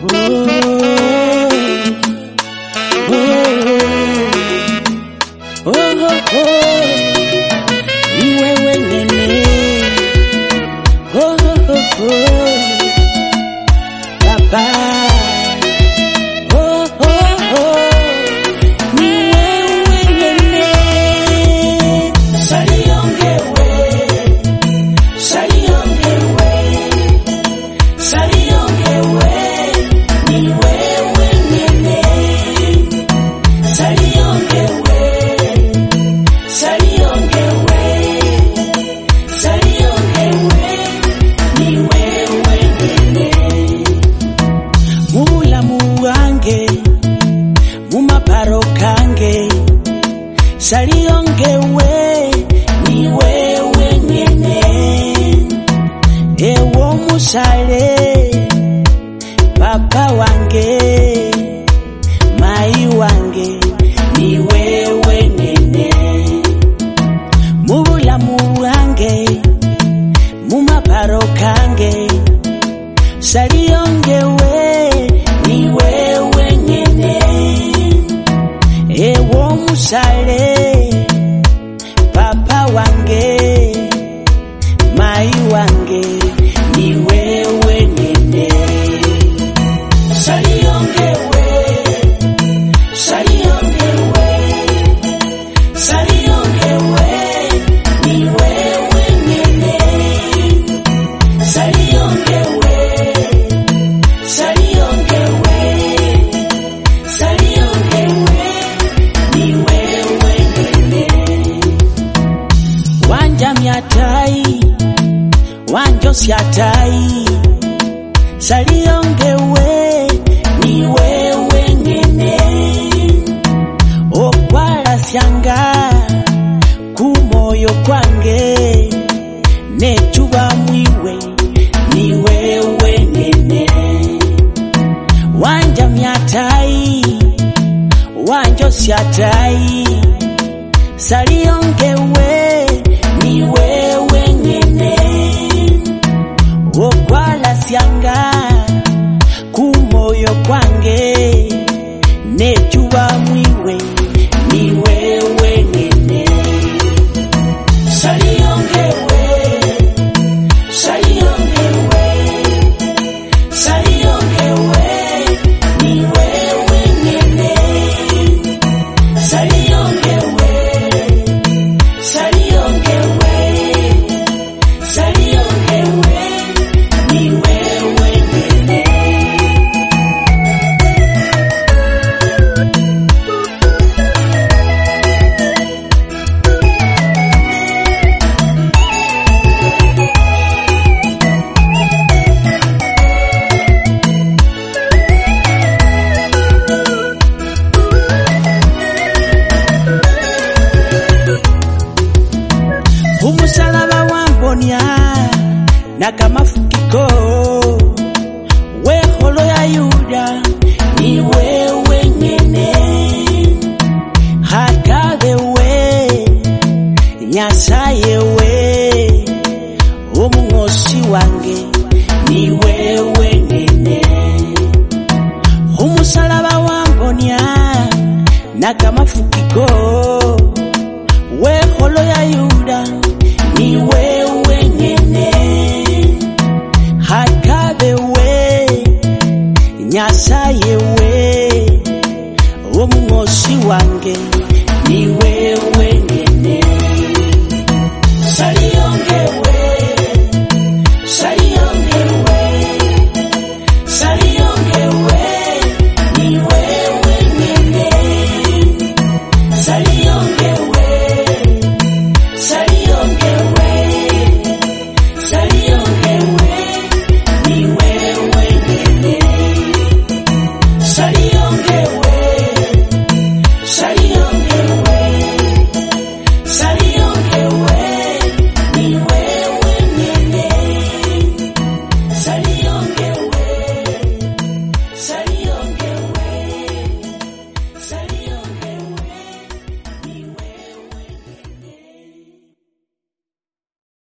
Saliongewe ni wewe nyene, ewo musale papa wange mai wange ni wewe nyene, mubulamu wange mumaparo kange saliongewe ni wewe nyene, ewo musale papa wange mai wange ni wewe nyene, saliongewe saliongewe saliongewe ni wewe nyene, saliongewe saliongewe saliongewe ni wewe nyene, wanja miatai wanjo siatai saliongewe ni wewe nyene, okwala syanga kumoyo kwange nechuba mwiwe ni wewe nyene, wanja miatai wanjo siatai saliongewe ni wewe nyene, okwala syanga kumoyo kwange nechuba mwiwe ni wewe nyene, saliongewe saliongewe saliongewe ni wewe nyene, saliongewe saliongewe saliongewe ni wewe nyene. Umusalaba wambonya nakamafukiko weholo ya Yuda ni wewe nyene, hakabe we nyasaye we omungosi wange ni wewe nyene, umusalaba wambonya nakamafukiko